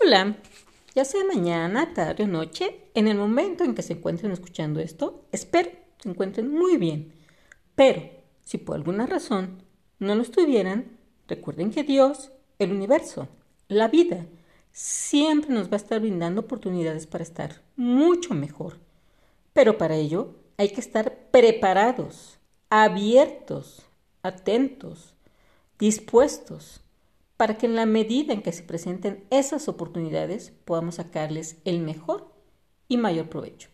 Hola, ya sea mañana, tarde o noche, en el momento en que se encuentren escuchando esto, espero se encuentren muy bien. Pero, si por alguna razón no lo estuvieran, recuerden que Dios, el universo, la vida, siempre nos va a estar brindando oportunidades para estar mucho mejor. Pero para ello hay que estar preparados, abiertos, atentos, dispuestos, para que en la medida en que se presenten esas oportunidades podamos sacarles el mejor y mayor provecho.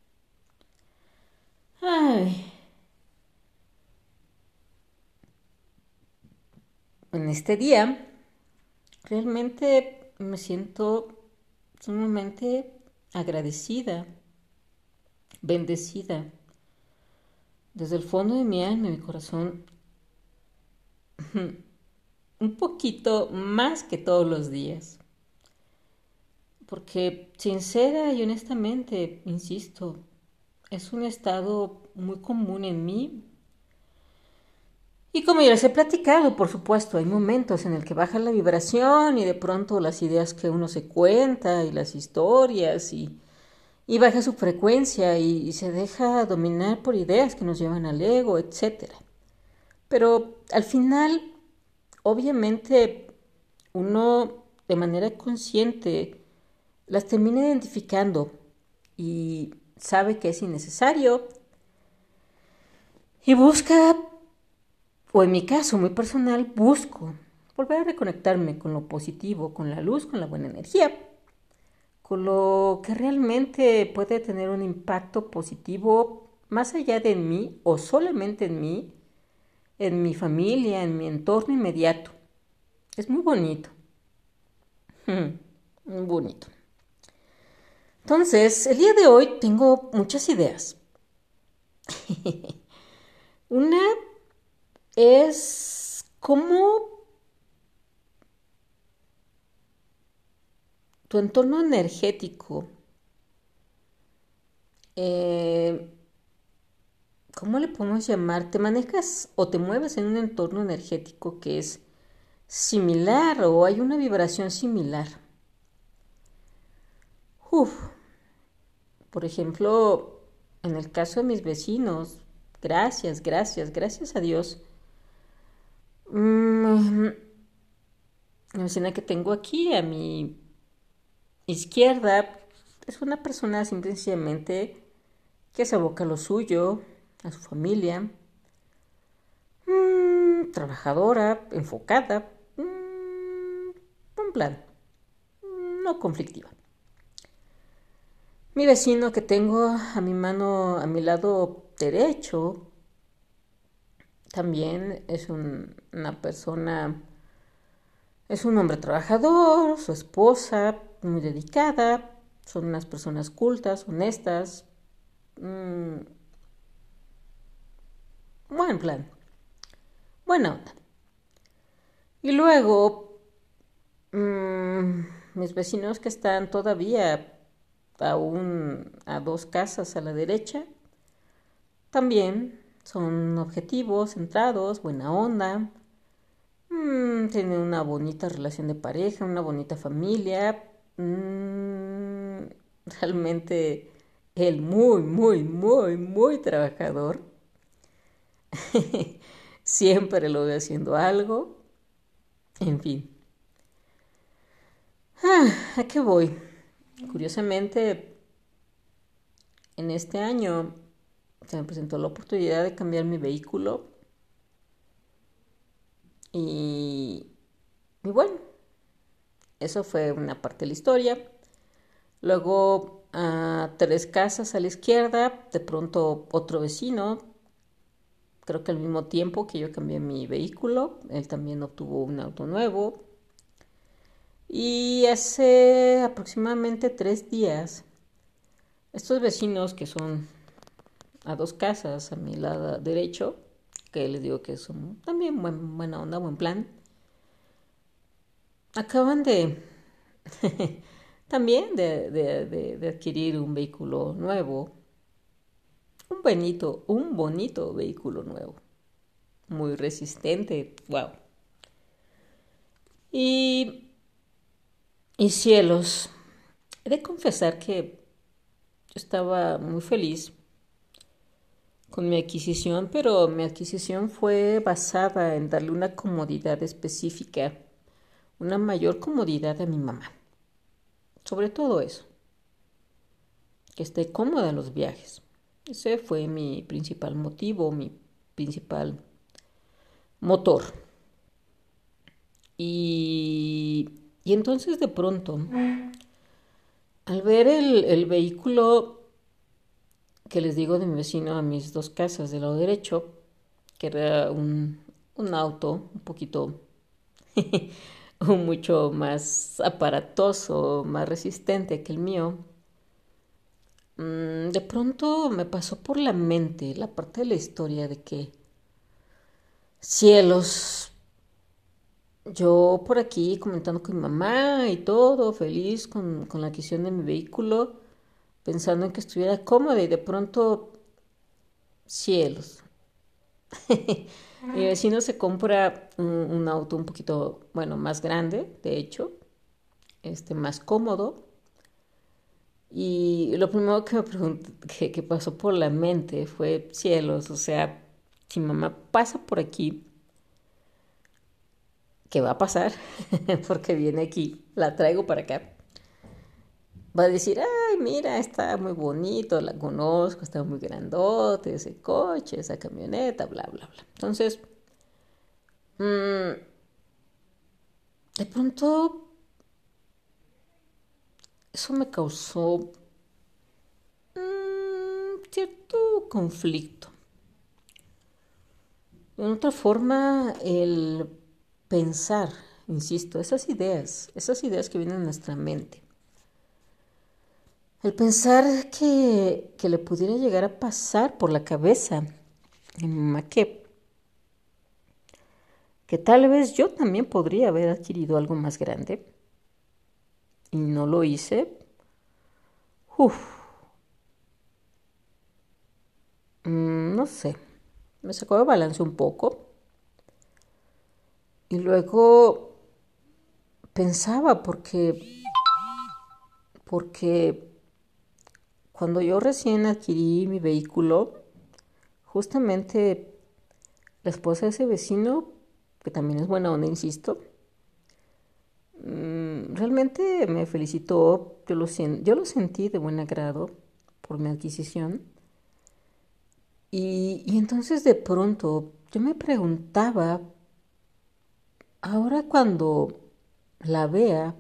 Ay, en este día realmente me siento sumamente agradecida, bendecida. Desde el fondo de mi alma y mi corazón, un poquito más que todos los días. Porque sincera y honestamente, insisto, es un estado muy común en mí. Y como ya les he platicado, por supuesto, hay momentos en el que baja la vibración y de pronto las ideas que uno se cuenta y las historias y baja su frecuencia y se deja dominar por ideas que nos llevan al ego, etcétera. Pero al final, obviamente, uno de manera consciente las termina identificando y sabe que es innecesario y busca, o en mi caso muy personal, busco volver a reconectarme con lo positivo, con la luz, con la buena energía, con lo que realmente puede tener un impacto positivo más allá de mí o solamente en mi familia, en mi entorno inmediato. Es muy bonito, muy bonito. Entonces, el día de hoy tengo muchas ideas. Una es cómo tu entorno energético, eh, ¿cómo le podemos llamar? Te manejas o te mueves en un entorno energético que es similar o hay una vibración similar. Uf, por ejemplo, en el caso de mis vecinos, gracias a Dios. La vecina que tengo aquí a mi izquierda es una persona simplemente que se aboca a lo suyo, a su familia, trabajadora, enfocada, en plan, no conflictiva. Mi vecino que tengo a mi mano, a mi lado derecho, también es una persona, es un hombre trabajador, su esposa, muy dedicada, son unas personas cultas, honestas, buen plan, buena onda. Y luego, mis vecinos que están todavía a dos casas a la derecha, también son objetivos, centrados, buena onda, tienen una bonita relación de pareja, una bonita familia, realmente él muy trabajador, siempre lo veo haciendo algo, en fin. ¿A qué voy? Curiosamente, en este año se me presentó la oportunidad de cambiar mi vehículo y, y bueno, eso fue una parte de la historia. Luego, a tres casas a la izquierda, de pronto otro vecino, creo que al mismo tiempo que yo cambié mi vehículo, él también obtuvo un auto nuevo. Y hace aproximadamente 3 días, estos vecinos que son a dos casas a mi lado derecho, que les digo que son también buena onda, buen plan, acaban de también de adquirir un vehículo nuevo, un bonito vehículo nuevo, muy resistente, wow. Y Y cielos, he de confesar que yo estaba muy feliz con mi adquisición, pero mi adquisición fue basada en darle una comodidad específica, una mayor comodidad a mi mamá. Sobre todo eso, que esté cómoda en los viajes. Ese fue mi principal motivo, mi principal motor. Y, y entonces de pronto, al ver el vehículo que les digo de mi vecino a mis dos casas del lado derecho, que era un auto un poquito, mucho más aparatoso, más resistente que el mío, de pronto me pasó por la mente la parte de la historia de que, cielos, yo por aquí comentando con mi mamá y todo, feliz con la adquisición de mi vehículo, pensando en que estuviera cómoda y de pronto, cielos. Mi vecino se compra un auto un poquito, bueno, más grande, de hecho, más cómodo. Y lo primero que me pregunté, que pasó por la mente fue, cielos, o sea, si mamá pasa por aquí, ¿qué va a pasar? Porque viene aquí, la traigo para acá. Va a decir, ay, mira, está muy bonito, la conozco, está muy grandote, ese coche, esa camioneta, bla, bla, bla. Entonces, de pronto, eso me causó cierto conflicto. En otra forma, el pensar, insisto, esas ideas que vienen a nuestra mente. El pensar que le pudiera llegar a pasar por la cabeza a mi mamá que tal vez yo también podría haber adquirido algo más grande y no lo hice. Uf, no sé, me sacó de balance un poco y luego pensaba porque cuando yo recién adquirí mi vehículo, justamente la esposa de ese vecino, que también es buena onda, insisto, realmente me felicitó, yo lo sentí de buen agrado por mi adquisición. Y entonces de pronto yo me preguntaba, ahora cuando la vea,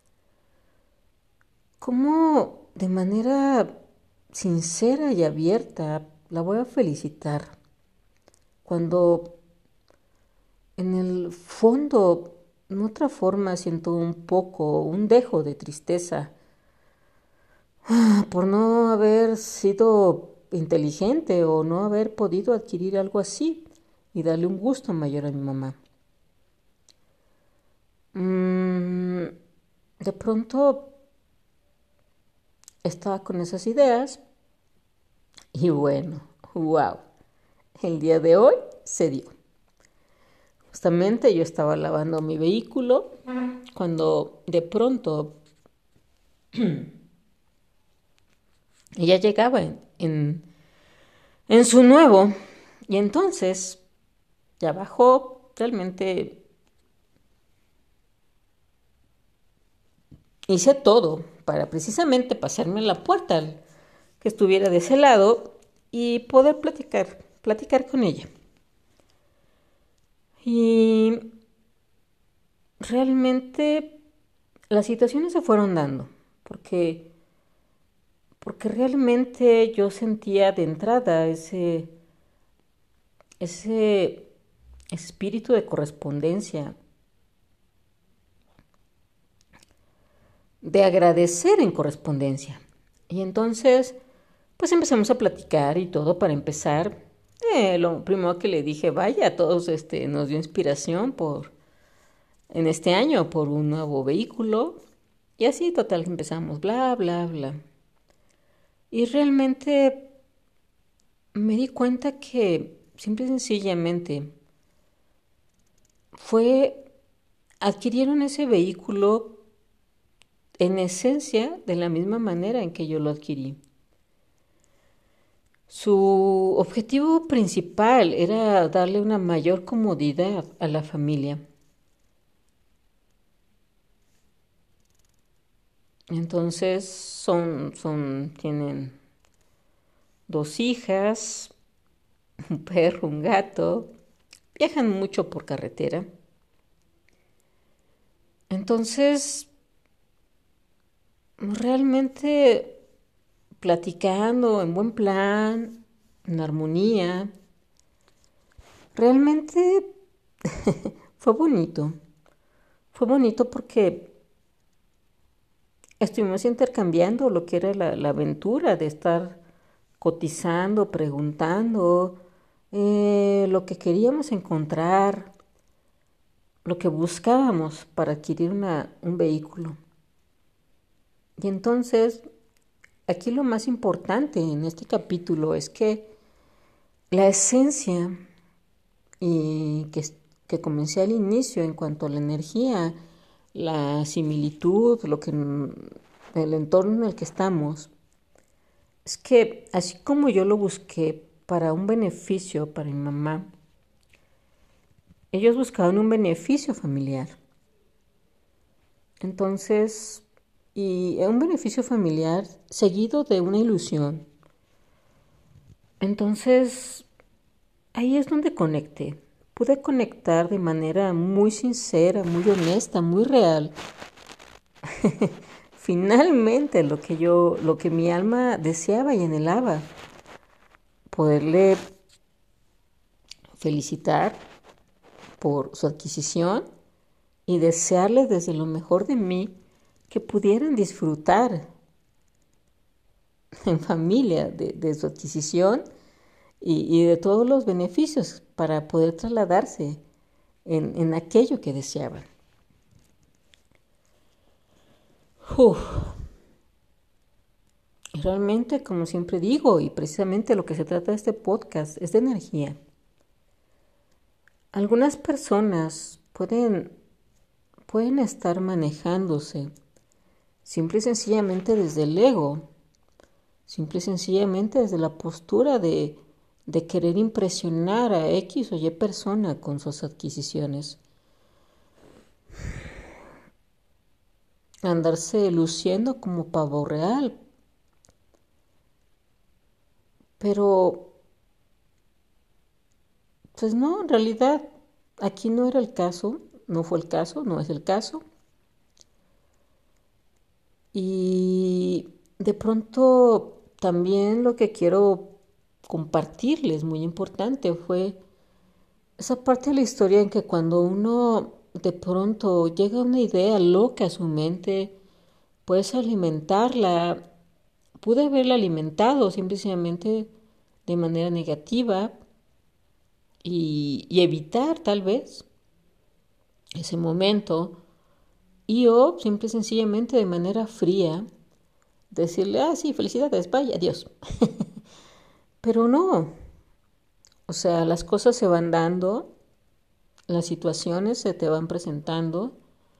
¿cómo de manera sincera y abierta la voy a felicitar? Cuando en el fondo, en otra forma, siento un poco, un dejo de tristeza por no haber sido inteligente o no haber podido adquirir algo así y darle un gusto mayor a mi mamá. De pronto estaba con esas ideas y bueno, wow, el día de hoy se dio. Justamente yo estaba lavando mi vehículo cuando de pronto ella llegaba en su nuevo y entonces ya bajó, realmente hice todo para precisamente pasarme la puerta, que estuviera de ese lado y poder platicar con ella. Y realmente las situaciones se fueron dando, porque realmente yo sentía de entrada ese espíritu de correspondencia, de agradecer en correspondencia. Y entonces, pues empezamos a platicar y todo para empezar. Lo primero que le dije, vaya, a todos nos dio inspiración en este año por un nuevo vehículo. Y así, total, empezamos, bla, bla, bla. Y realmente me di cuenta que, simple y sencillamente, adquirieron ese vehículo en esencia de la misma manera en que yo lo adquirí. Su objetivo principal era darle una mayor comodidad a la familia. Entonces tienen 2 hijas, un perro, un gato, viajan mucho por carretera. Entonces, realmente platicando en buen plan, en armonía, realmente fue bonito. Fue bonito porque estuvimos intercambiando lo que era la aventura de estar cotizando, preguntando lo que queríamos encontrar, lo que buscábamos para adquirir un vehículo. Y entonces, aquí lo más importante en este capítulo es que la esencia y que comencé al inicio en cuanto a la energía, la similitud, el entorno en el que estamos, es que así como yo lo busqué para un beneficio para mi mamá, ellos buscaban un beneficio familiar. Entonces, y un beneficio familiar seguido de una ilusión. Entonces, ahí es donde conecté. Pude conectar de manera muy sincera, muy honesta, muy real. Finalmente lo que mi alma deseaba y anhelaba, poderle felicitar por su adquisición y desearles desde lo mejor de mí que pudieran disfrutar en familia de su adquisición y de todos los beneficios para poder trasladarse en aquello que deseaban. Realmente, como siempre digo, y precisamente lo que se trata de este podcast es de energía. Algunas personas pueden estar manejándose simple y sencillamente desde el ego, simple y sencillamente desde la postura de querer impresionar a X o Y persona con sus adquisiciones. Andarse luciendo como pavo real. Pero, pues no, en realidad aquí no era el caso, no fue el caso, no es el caso. Y de pronto también lo que quiero compartirles, muy importante, fue esa parte de la historia en que cuando uno de pronto llega a una idea loca a su mente, puedes alimentarla. Pude haberla alimentado simplemente de manera negativa y evitar tal vez ese momento o simple y sencillamente de manera fría decirle, sí, felicidades, bye, adiós. Pero no, o sea, las cosas se van dando, las situaciones se te van presentando.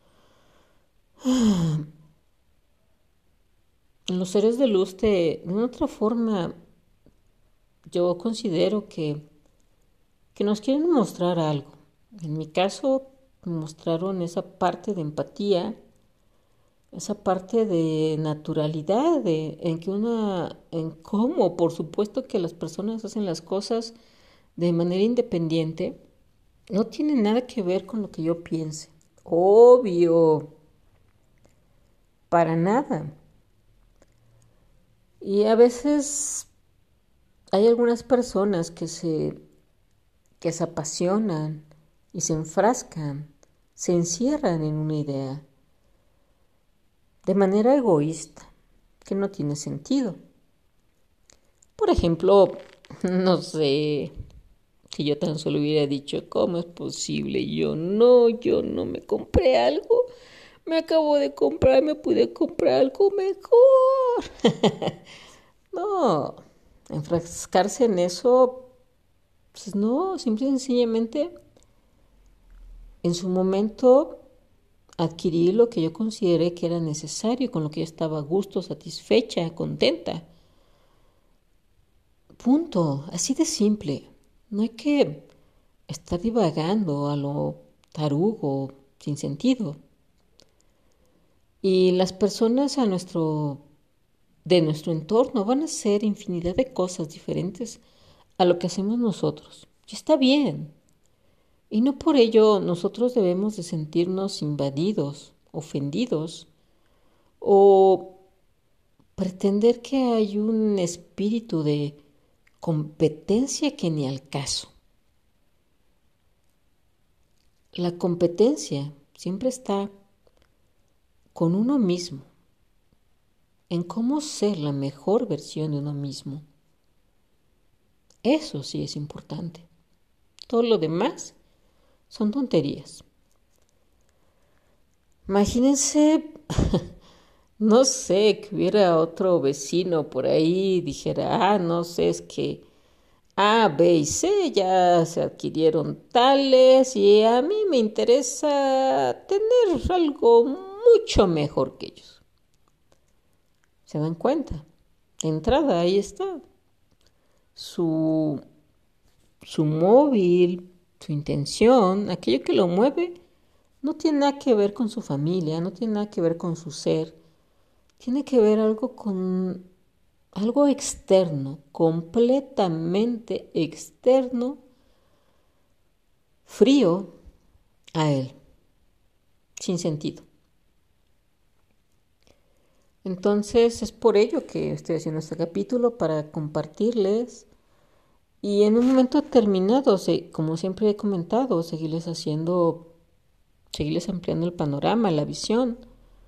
Los seres de luz de una otra forma, yo considero que nos quieren mostrar algo. En mi caso, me mostraron esa parte de empatía, esa parte de naturalidad, en cómo, por supuesto que las personas hacen las cosas de manera independiente, no tiene nada que ver con lo que yo piense. Obvio, para nada. Y a veces hay algunas personas que se apasionan y se enfrascan, se encierran en una idea de manera egoísta, que no tiene sentido. Por ejemplo, no sé, si yo tan solo hubiera dicho, ¿cómo es posible? Yo no me compré algo, me acabo de comprar, me pude comprar algo mejor. No, enfrascarse en eso, pues no, simple y sencillamente, en su momento adquirí lo que yo consideré que era necesario, con lo que yo estaba a gusto, satisfecha, contenta. Punto, así de simple. No hay que estar divagando a lo tarugo, sin sentido. Y las personas de nuestro entorno van a hacer infinidad de cosas diferentes a lo que hacemos nosotros. Y está bien. Y no por ello nosotros debemos de sentirnos invadidos, ofendidos o pretender que hay un espíritu de competencia que ni al caso. La competencia siempre está con uno mismo, en cómo ser la mejor versión de uno mismo. Eso sí es importante. Todo lo demás son tonterías. Imagínense, no sé, que hubiera otro vecino por ahí y dijera, no sé, es que A, B y C ya se adquirieron tales y a mí me interesa tener algo mucho mejor que ellos. ¿Se dan cuenta? De entrada, ahí está. Su, su móvil, su intención, aquello que lo mueve, no tiene nada que ver con su familia, no tiene nada que ver con su ser. Tiene que ver algo con algo externo, completamente externo, frío a él, sin sentido. Entonces es por ello que estoy haciendo este capítulo para compartirles y en un momento determinado, como siempre he comentado, seguirles ampliando el panorama, la visión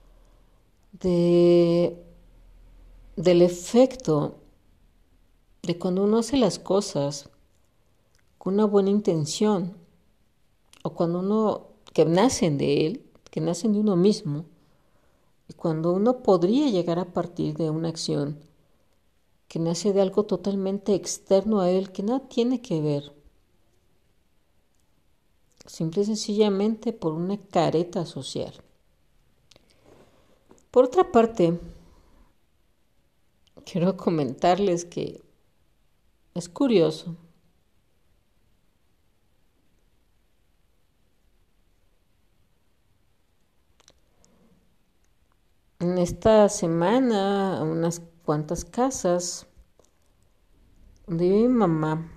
de, del efecto de cuando uno hace las cosas con una buena intención o cuando uno, que nacen de él, que nacen de uno mismo, y cuando uno podría llegar a partir de una acción que nace de algo totalmente externo a él, que nada tiene que ver, simple y sencillamente por una careta social. Por otra parte, quiero comentarles que es curioso. En esta semana, unas cuantas casas donde vive mi mamá,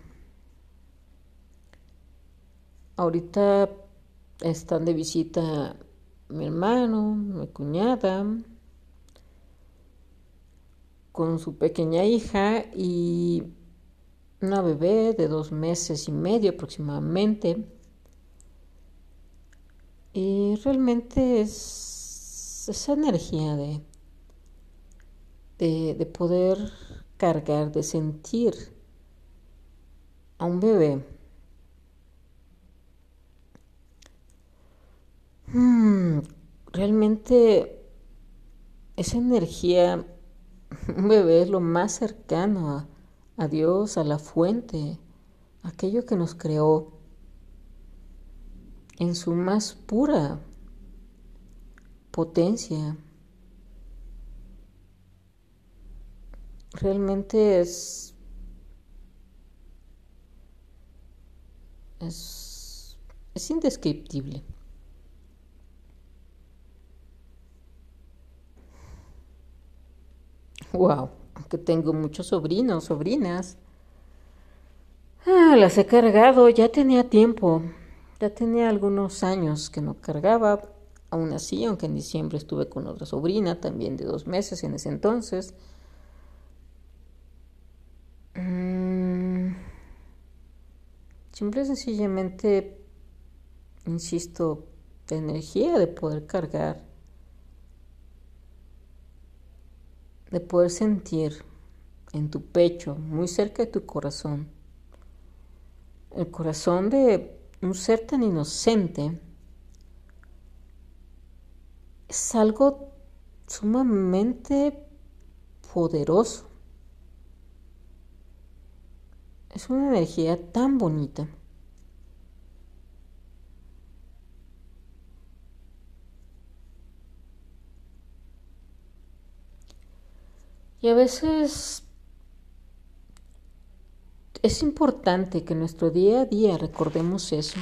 ahorita están de visita mi hermano, mi cuñada, con su pequeña hija y una bebé de 2 meses y medio aproximadamente. Y realmente es esa energía de poder cargar, de sentir a un bebé. Realmente esa energía, un bebé es lo más cercano a Dios, a la fuente, aquello que nos creó en su más pura potencia. Realmente es indescriptible. Wow, aunque tengo muchos sobrinos, sobrinas. Las he cargado, ya tenía tiempo, ya tenía algunos años que no cargaba, aún así, aunque en diciembre estuve con otra sobrina, también de 2 meses en ese entonces. Simple y sencillamente, insisto, la energía de poder cargar, de poder sentir en tu pecho, muy cerca de tu corazón, el corazón de un ser tan inocente, es algo sumamente poderoso. Es una energía tan bonita. Y a veces es importante que en nuestro día a día recordemos eso.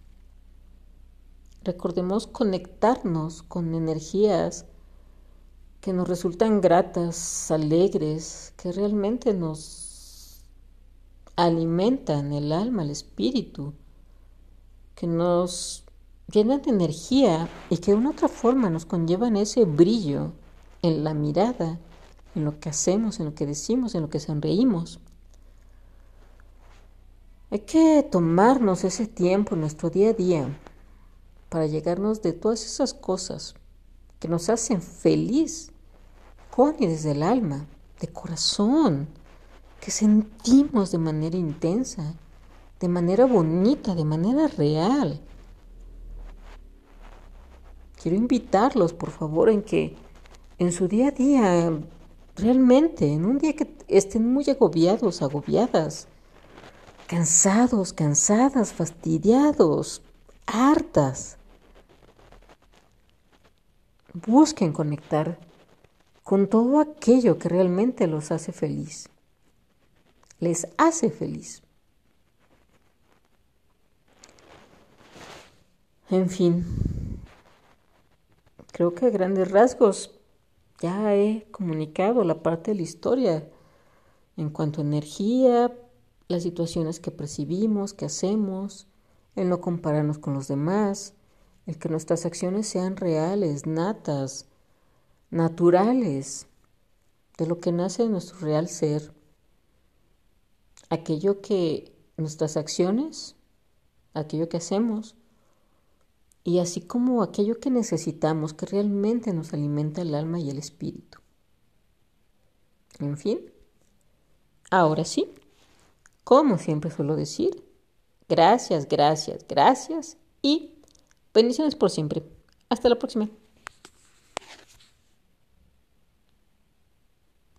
Recordemos conectarnos con energías que nos resultan gratas, alegres, que realmente nos alimentan el alma, el espíritu, que nos llenan de energía y que de una otra forma nos conllevan ese brillo en la mirada, en lo que hacemos, en lo que decimos, en lo que sonreímos. Hay que tomarnos ese tiempo en nuestro día a día para llegarnos de todas esas cosas que nos hacen feliz, con y desde el alma, de corazón, que sentimos de manera intensa, de manera bonita, de manera real. Quiero invitarlos, por favor, en que en su día a día, realmente, en un día que estén muy agobiados, agobiadas, cansados, cansadas, fastidiados, hartas, busquen conectar con todo aquello que realmente los hace feliz, les hace feliz. En fin, creo que a grandes rasgos ya he comunicado la parte de la historia en cuanto a energía, las situaciones que percibimos, que hacemos, el no compararnos con los demás, el que nuestras acciones sean reales, natas, naturales, de lo que nace de nuestro real ser. Aquello que nuestras acciones, aquello que hacemos, y así como aquello que necesitamos, que realmente nos alimenta el alma y el espíritu. En fin, ahora sí, como siempre suelo decir, gracias, gracias, gracias y bendiciones por siempre. Hasta la próxima.